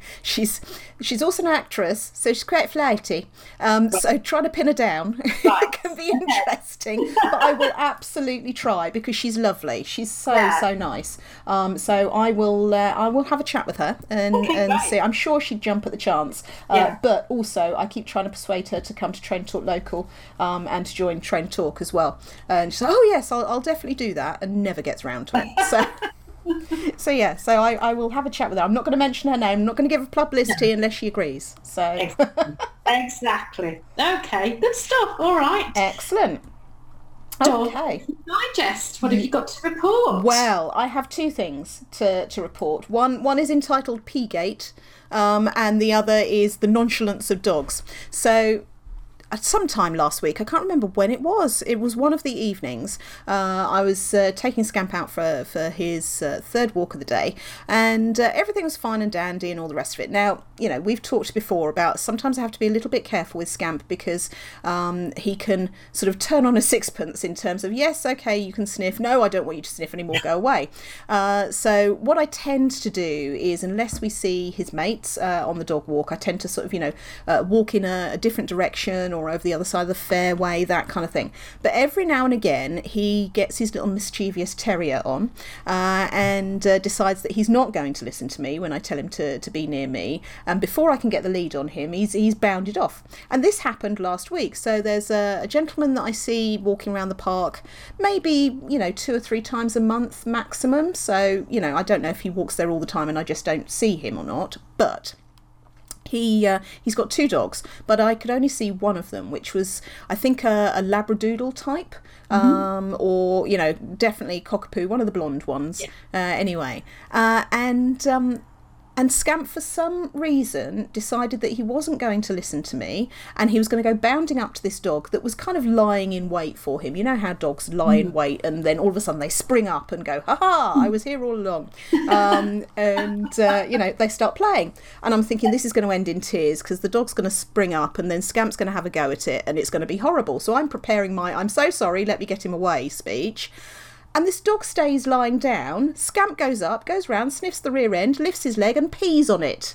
also an actress, so she's quite flighty. So trying to pin her down can be interesting, but I will absolutely try, because she's lovely. She's so nice. So I will have a chat with her and see. I'm sure she'd jump at the chance. But also I keep trying to persuade her to come to Train Talk Local and to join Train Talk as well. And she's like, oh yes, I'll definitely do that, and never gets round to it. So I will have a chat with her. I'm not going to mention her name. I'm not going to give her publicity unless she agrees. So exactly. Okay, good stuff. All right. Excellent. Okay. Digest. What have you got to report? Well, I have two things to report. One is entitled P-Gate, and the other is The Nonchalance of Dogs. So sometime last week, I can't remember when it was one of the evenings, I was taking Scamp out for his third walk of the day, and everything was fine and dandy and all the rest of it. Now, we've talked before about sometimes I have to be a little bit careful with Scamp because he can sort of turn on a sixpence in terms of, yes, okay, you can sniff, no, I don't want you to sniff anymore, go away. So what I tend to do is, unless we see his mates on the dog walk, I tend to sort of, walk in a different direction or over the other side of the fairway, that kind of thing. But every now and again, he gets his little mischievous terrier on and decides that he's not going to listen to me when I tell him to be near me. And before I can get the lead on him, he's bounded off. And this happened last week. So there's a gentleman that I see walking around the park maybe, 2 or 3 times a month maximum. So, I don't know if he walks there all the time and I just don't see him or not. But he's got 2 dogs, but I could only see one of them, which was, I think, a Labradoodle type, or, definitely Cockapoo, one of the blonde ones, anyway. And Scamp, for some reason, decided that he wasn't going to listen to me and he was going to go bounding up to this dog that was kind of lying in wait for him. You know how dogs lie in wait and then all of a sudden they spring up and go, ha-ha, I was here all along. They start playing. And I'm thinking this is going to end in tears because the dog's going to spring up and then Scamp's going to have a go at it and it's going to be horrible. So I'm preparing my "I'm so sorry, let me get him away" speech. And this dog stays lying down. Scamp goes up, goes round, sniffs the rear end, lifts his leg and pees on it.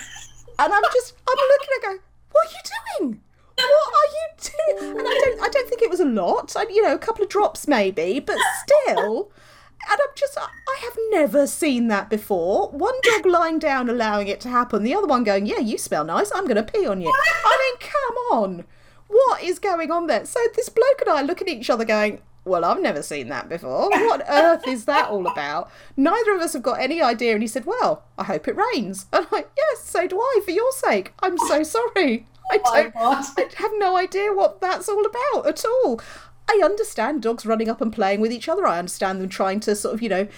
And I'm looking at going, what are you doing? What are you doing? And I don't think it was a lot. A couple of drops maybe, but still. And I have never seen that before. One dog lying down, allowing it to happen. The other one going, yeah, you smell nice. I'm going to pee on you. I mean, come on. What is going on there? So this bloke and I look at each other going, well, I've never seen that before. What on earth is that all about? Neither of us have got any idea. And he said, well, I hope it rains. And I'm like, yes, so do I, for your sake. I'm so sorry. I have no idea what that's all about at all. I understand dogs running up and playing with each other. I understand them trying to sort of,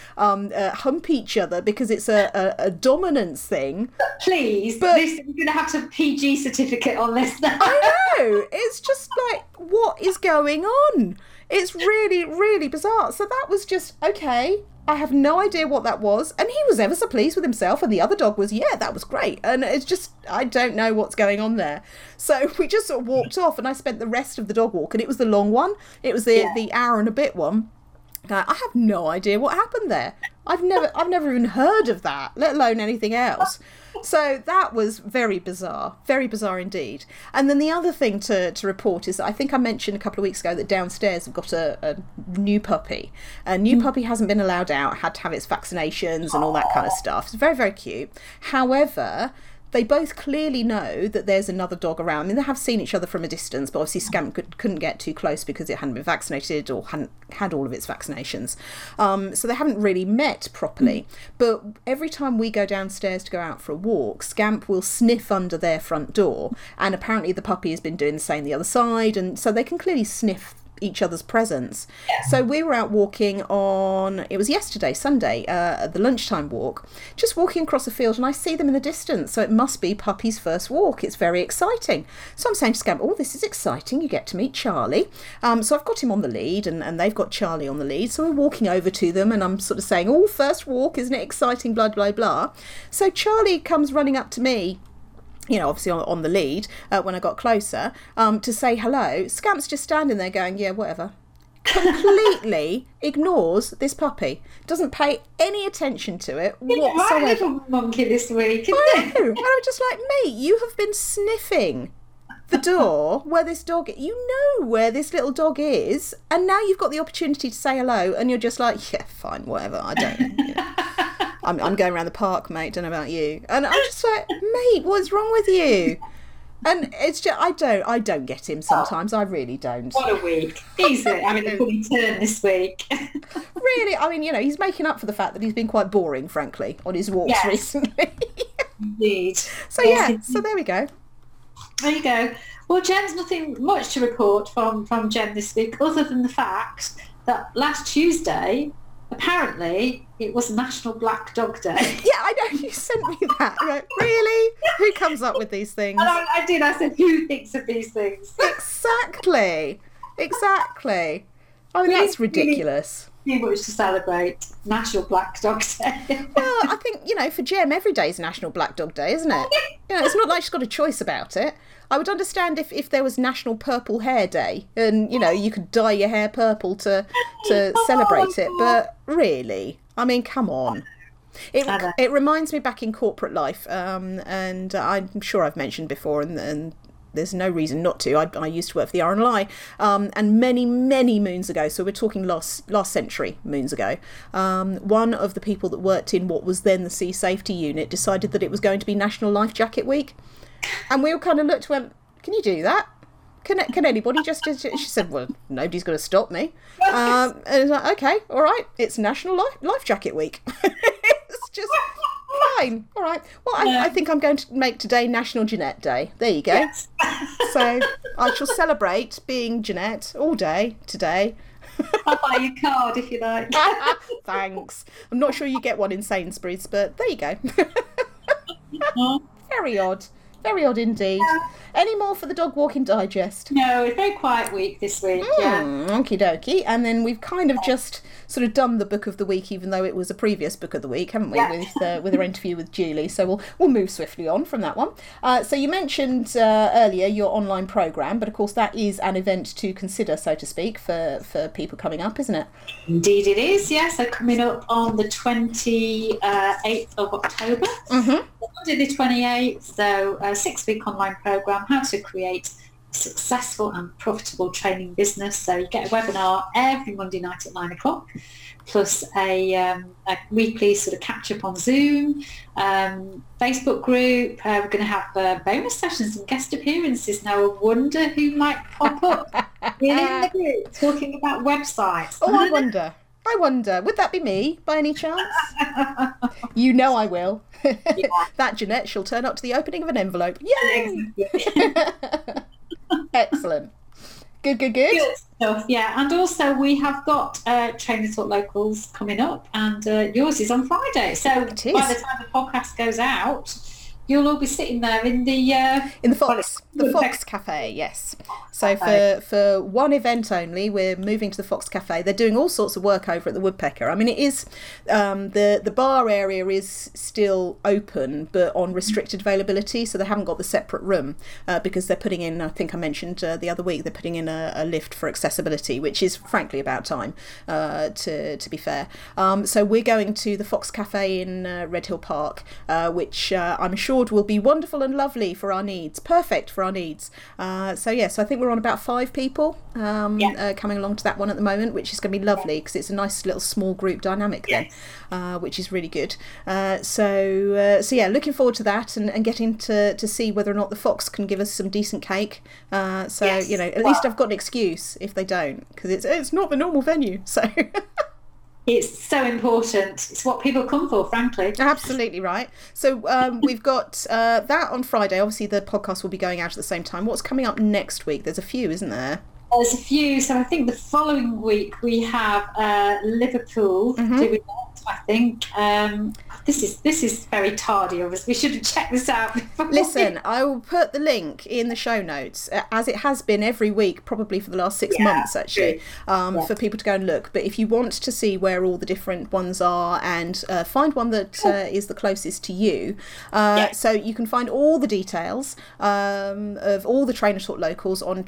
hump each other because it's a dominance thing. Please, you're going to have to PG certificate on this now. I know. It's just like, what is going on? It's really, really bizarre. So that was just, okay, I have no idea what that was. And he was ever so pleased with himself. And the other dog was, yeah, that was great. And it's just, I don't know what's going on there. So we just sort of walked off and I spent the rest of the dog walk. And it was the long one. It was the hour and a bit one. I have no idea what happened there. I've never even heard of that, let alone anything else. So that was very bizarre indeed. And then the other thing to report is that I think I mentioned a couple of weeks ago that downstairs have got a new puppy. A new puppy hasn't been allowed out, had to have its vaccinations and all that kind of stuff. It's very, very cute. However, they both clearly know that there's another dog around. I mean, they have seen each other from a distance, but obviously Scamp couldn't get too close because it hadn't been vaccinated or hadn't had all of its vaccinations. So they haven't really met properly. But every time we go downstairs to go out for a walk, Scamp will sniff under their front door. And apparently the puppy has been doing the same the other side. And so they can clearly sniff each other's presence. So we were out walking on, it was yesterday, Sunday, the lunchtime walk, just walking across the field and I see them in the distance. So it must be Puppy's first walk. It's very exciting. So I'm saying to Scamp, oh, this is exciting. You get to meet Charlie. So I've got him on the lead and they've got Charlie on the lead. So we're walking over to them and I'm sort of saying, oh, first walk, isn't it exciting, blah, blah, blah. So Charlie comes running up to me, obviously on the lead, when I got closer, to say hello. Scamp's just standing there going, yeah, whatever. Completely ignores this puppy. Doesn't pay any attention to it whatsoever. Right little monkey this week. I know. And I'm just like, mate, you have been sniffing the door where this dog, where this little dog is, and now you've got the opportunity to say hello, and you're just like, yeah, fine, whatever, I don't, I'm going around the park, mate, don't know about you. And I'm just like, mate, what's wrong with you? And it's just, I don't get him sometimes. I really don't. What a week. He's having a funny turn this week. Really, I mean, he's making up for the fact that he's been quite boring, frankly, on his walks recently. Indeed. So so there we go. There you go. Well, Jen's nothing much to report from Jen this week, other than the fact that last Tuesday apparently it was National Black Dog Day. Yeah, I know, you sent me that. I go, really? Who comes up with these things? And I did. I said, who thinks of these things? Exactly. I mean, that's ridiculous. Too much to celebrate. National Black Dog Day. Well, I think, for Jem, every day is National Black Dog Day, isn't it? It's not like she's got a choice about it. I would understand if there was National Purple Hair Day and, you could dye your hair purple to celebrate it. But really, I mean, come on. It reminds me back in corporate life, and I'm sure I've mentioned before, and there's no reason not to. I used to work for the RNLI, and many, many moons ago, so we're talking last century moons ago, one of the people that worked in what was then the Sea Safety Unit decided that it was going to be National Life Jacket Week. And we all kind of looked and went, can you do that? Can anybody just... She said, well, nobody's going to stop me. And I was like, okay, all right, it's National Life Jacket Week. It's just... Fine. All right. Well, I think I'm going to make today National Jeanette Day. There you go. Yes. So I shall celebrate being Jeanette all day today. I'll buy you a card if you like. Thanks. I'm not sure you get one in Sainsbury's, but there you go. Very odd. Very odd indeed. Any more for the Dog Walking Digest? No, it's a very quiet week this week. Okie dokie. And then we've kind of just sort of done the book of the week, even though it was a previous book of the week, haven't we? Yeah. With our interview with Julie. So we'll move swiftly on from that one. So you mentioned earlier your online programme, but of course that is an event to consider, so to speak, for people coming up, isn't it? Indeed it is, yes. So coming up on the 28th of October. Mm-hmm. Monday the 28th, so a 6-week online programme, how to create a successful and profitable training business. So you get a webinar every Monday night at 9 o'clock, plus a weekly sort of catch-up on Zoom, Facebook group. We're going to have bonus sessions and guest appearances. Now, I wonder who might pop up in the group talking about websites. Oh, I wonder. Would that be me, by any chance? You know I will. Yeah. That Jeanette, she'll turn up to the opening of an envelope. Yay! Excellent. Good stuff, yeah. And also we have got Trainer Talk Locals coming up, and yours is on Friday. So by the time the podcast goes out, you'll all be sitting there in the Fox Cafe, yes. So for one event only, we're moving to the Fox Cafe. They're doing all sorts of work over at the Woodpecker. I mean, it is the bar area is still open, but on restricted availability. So they haven't got the separate room because they're putting in. I think I mentioned the other week they're putting in a lift for accessibility, which is frankly about time. To be fair, so we're going to the Fox Cafe in Red Hill Park, which I'm sure will be wonderful and lovely for our needs, perfect for our needs. So I think we're on about 5 people coming along to that one at the moment, which is going to be lovely because it's a nice little small group dynamic then, which is really good. So looking forward to that and getting to see whether or not the Fox can give us some decent cake. At least I've got an excuse if they don't, because it's not the normal venue. So. It's so important. It's what people come for, frankly. Absolutely right. So we've got that on Friday. Obviously, the podcast will be going out at the same time. What's coming up next week? There's a few, isn't there? There's a few. So I think the following week we have Liverpool. Mm-hmm. Do we not? I think this is very tardy of us. We should have checked this out before. Listen, I will put the link in the show notes, as it has been every week, probably for the last 6 months, actually, for people to go and look. But if you want to see where all the different ones are and find one that is the closest to you, so you can find all the details of all the Trainer Talk Locals on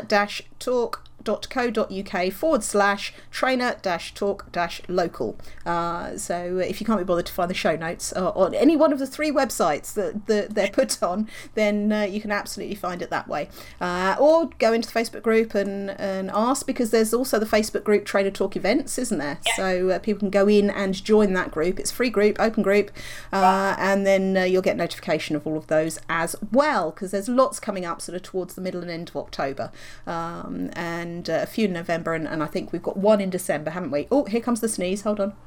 trainer-talk.co.uk/trainer-talk-local. So if you can't be bothered to find the show notes on any one of the 3 websites that they're put on, then you can absolutely find it that way. Or go into the Facebook group and ask, because there's also the Facebook group Trainer Talk Events, isn't there? Yeah. So people can go in and join that group. It's a free group, open group, and then you'll get notification of all of those as well, because there's lots coming up sort of towards the middle and end of October. And a few in November, and I think we've got one in December, haven't we? Oh, here comes the sneeze. Hold on.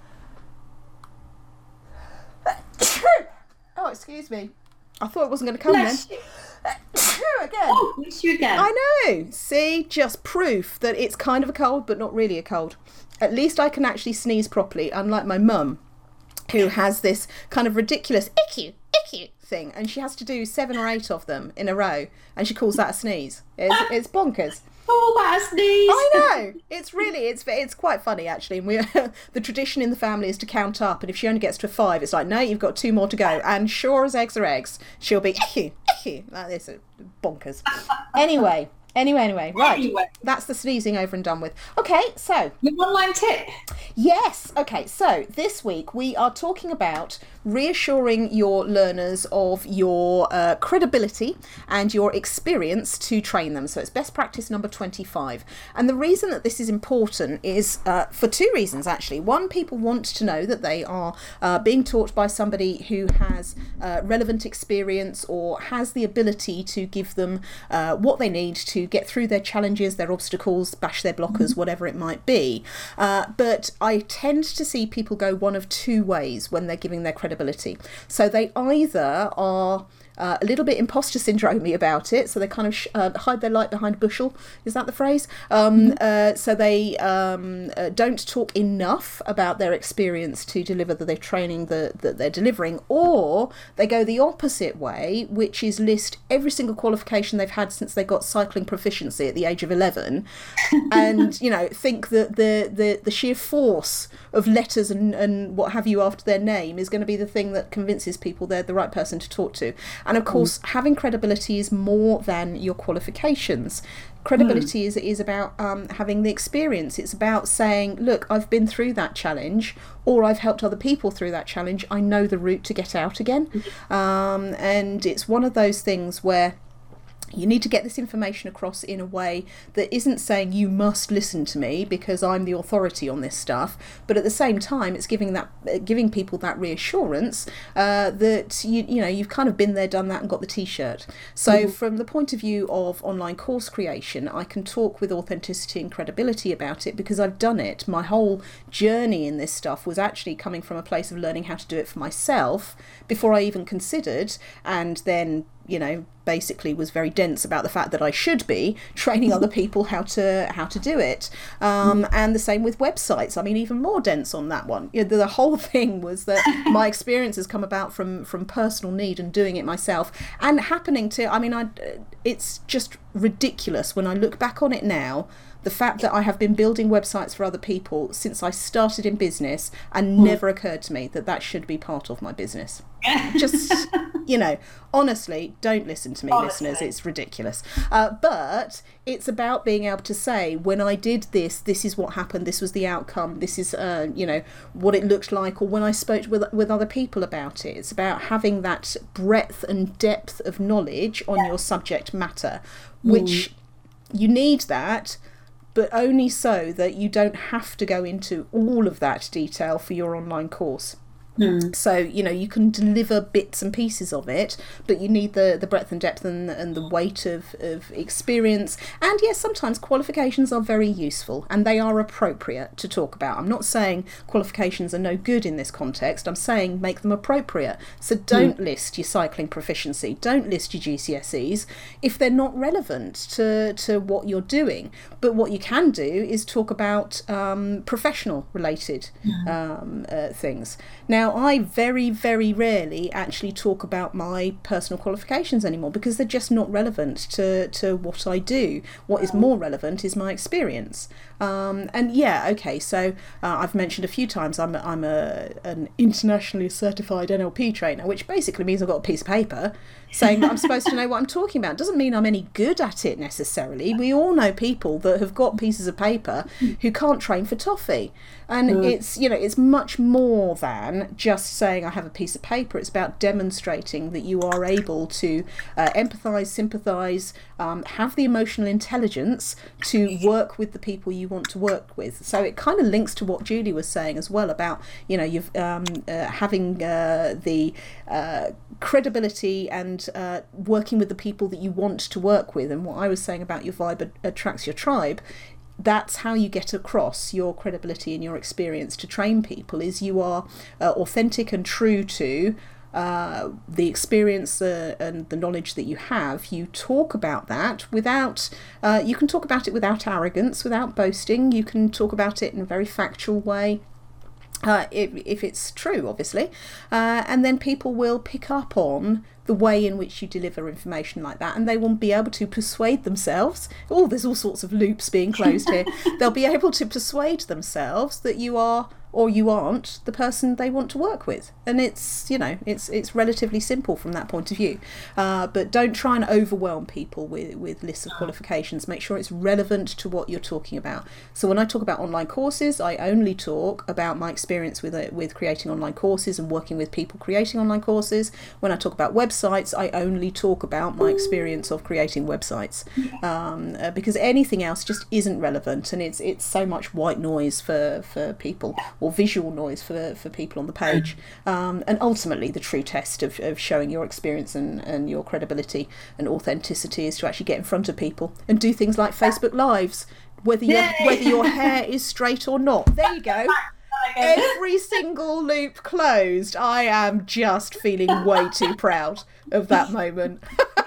Oh, excuse me. I thought it wasn't going to come then. again. Oh, it's you again. I know. See, just proof that it's kind of a cold, but not really a cold. At least I can actually sneeze properly, unlike my mum, who has this kind of ridiculous icky thing, and she has to do 7 or 8 of them in a row, and she calls that a sneeze. It's bonkers. Oh, that sneeze! I know. It's quite funny actually. And the tradition in the family is to count up, and if she only gets to 5, it's like, no, you've got 2 more to go. And sure as eggs are eggs, she'll be like this, bonkers. Anyway. Right. That's the sneezing over and done with. Okay, so your online tip. Yes. Okay, so this week we are talking about reassuring your learners of your credibility and your experience to train them. So it's best practice number 25. And the reason that this is important is for 2 reasons, actually. One, people want to know that they are being taught by somebody who has relevant experience or has the ability to give them what they need to get through their challenges, their obstacles, bash their blockers, whatever it might be. But I tend to see people go one of 2 ways when they're giving their credibility. So they either are a little bit imposter syndrome-y about it, so they kind of hide their light behind a bushel. Is that the phrase? So they don't talk enough about their experience to deliver the training that they're delivering, or they go the opposite way, which is list every single qualification they've had since they got cycling proficiency at the age of 11, and think that the sheer force of letters and what have you after their name is going to be the thing that convinces people they're the right person to talk to. And of course, having credibility is more than your qualifications. Credibility is about having the experience. It's about saying, look, I've been through that challenge, or I've helped other people through that challenge. I know the route to get out again. And it's one of those things where you need to get this information across in a way that isn't saying you must listen to me because I'm the authority on this stuff, but at the same time it's giving people that reassurance that you've kind of been there, done that, and got the t-shirt. So from the point of view of online course creation, I can talk with authenticity and credibility about it because I've done it. My whole journey in this stuff was actually coming from a place of learning how to do it for myself before I even considered, and then basically was very dense about the fact that I should be training other people how to do it. And the same with websites. I mean, even more dense on that one. The whole thing was that my experience has come about from personal need and doing it myself, and happening to, it's just ridiculous when I look back on it now. The fact that I have been building websites for other people since I started in business, and never occurred to me that should be part of my business. Just, honestly, don't listen to me, listeners. It's ridiculous. But it's about being able to say, when I did this is what happened. This was the outcome. This is, what it looked like. Or when I spoke with other people about it. It's about having that breadth and depth of knowledge on your subject matter, which you need that, but only so that you don't have to go into all of that detail for your online course. So, you can deliver bits and pieces of it, but you need the breadth and depth and the weight of experience. And yes, sometimes qualifications are very useful and they are appropriate to talk about. I'm not saying qualifications are no good in this context. I'm saying make them appropriate. So don't list your cycling proficiency. Don't list your GCSEs if they're not relevant to what you're doing. But what you can do is talk about professional related things. Now, I very, very rarely actually talk about my personal qualifications anymore because they're just not relevant to what I do. What is more relevant is my experience. So I've mentioned a few times I'm an internationally certified NLP trainer, which basically means I've got a piece of paper saying that I'm supposed to know what I'm talking about. Doesn't mean I'm any good at it necessarily. We all know people that have got pieces of paper who can't train for toffee. And it's much more than just saying I have a piece of paper. It's about demonstrating that you are able to empathise, sympathise, have the emotional intelligence to work with the people you want to work with. So it kind of links to what Julie was saying as well about you've having the credibility and working with the people that you want to work with. And what I was saying about your vibe attracts your tribe. That's how you get across your credibility and your experience to train people, is you are authentic and true to the experience and the knowledge that you have, you talk about that without, you can talk about it without arrogance, without boasting. You can talk about it in a very factual way. If it's true, obviously, and then people will pick up on the way in which you deliver information like that, and they will be able to persuade themselves. Oh, there's all sorts of loops being closed here. They'll be able to persuade themselves that you are or you aren't the person they want to work with, and it's, you know, it's relatively simple from that point of view. But don't try and overwhelm people with lists of qualifications. Make sure it's relevant to what you're talking about. So when I talk about online courses, I only talk about my experience with creating online courses and working with people creating online courses. When I talk about websites, I only talk about my experience of creating websites, because anything else just isn't relevant, and it's so much white noise for people, or visual noise for people on the page. And ultimately the true test of showing your experience and your credibility and authenticity is to actually get in front of people and do things like Facebook Lives, whether your hair is straight or not. There you go. Every single loop closed. I am just feeling way too proud of that moment.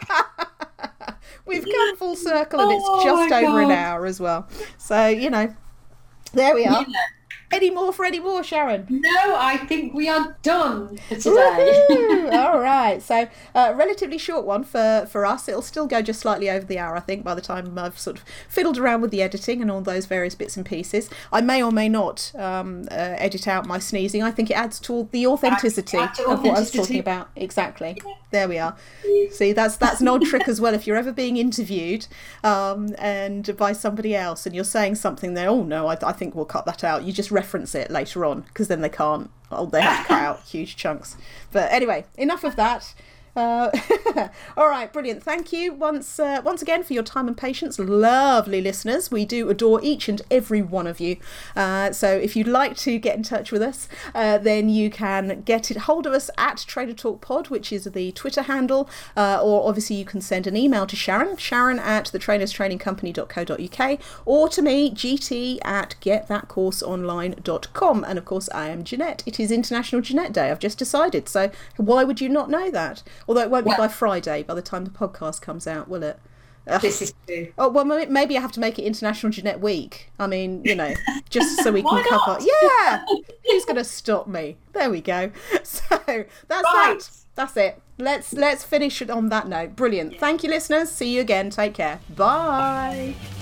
We've come full circle, and it's just over an hour as well. So, you know, there we are. Yeah. Any more, Sharon? No, I think we are done for today. All right. So relatively short one for us. It'll still go just slightly over the hour, I think, by the time I've sort of fiddled around with the editing and all those various bits and pieces. I may or may not edit out my sneezing. I think it adds to the authenticity of what I was talking about. Exactly. Yeah. There we are. See, that's an odd trick as well. If you're ever being interviewed and by somebody else, and you're saying something there, oh no, I think we'll cut that out. You just reference it later on, because then they can't. Oh, they have to cut out huge chunks. But anyway, enough of that. All right, brilliant. Thank you once again for your time and patience, lovely listeners. We do adore each and every one of you. So if you'd like to get in touch with us, then you can get hold of us at Trader Talk Pod, which is the Twitter handle, or obviously you can send an email to Sharon at thetrainerstrainingcompany.co.uk, or to me, GT at getthatcourseonline.com. And of course, I am Jeanette. It is International Jeanette Day, I've just decided. So why would you not know that? Although it won't be by Friday, by the time the podcast comes out, will it? This is true. Oh, well, maybe I have to make it International Jeanette Week. I mean, you know, just so we can cover. Yeah, who's going to stop me? There we go. So that's right. That's it. Let's finish it on that note. Brilliant. Thank you, listeners. See you again. Take care. Bye.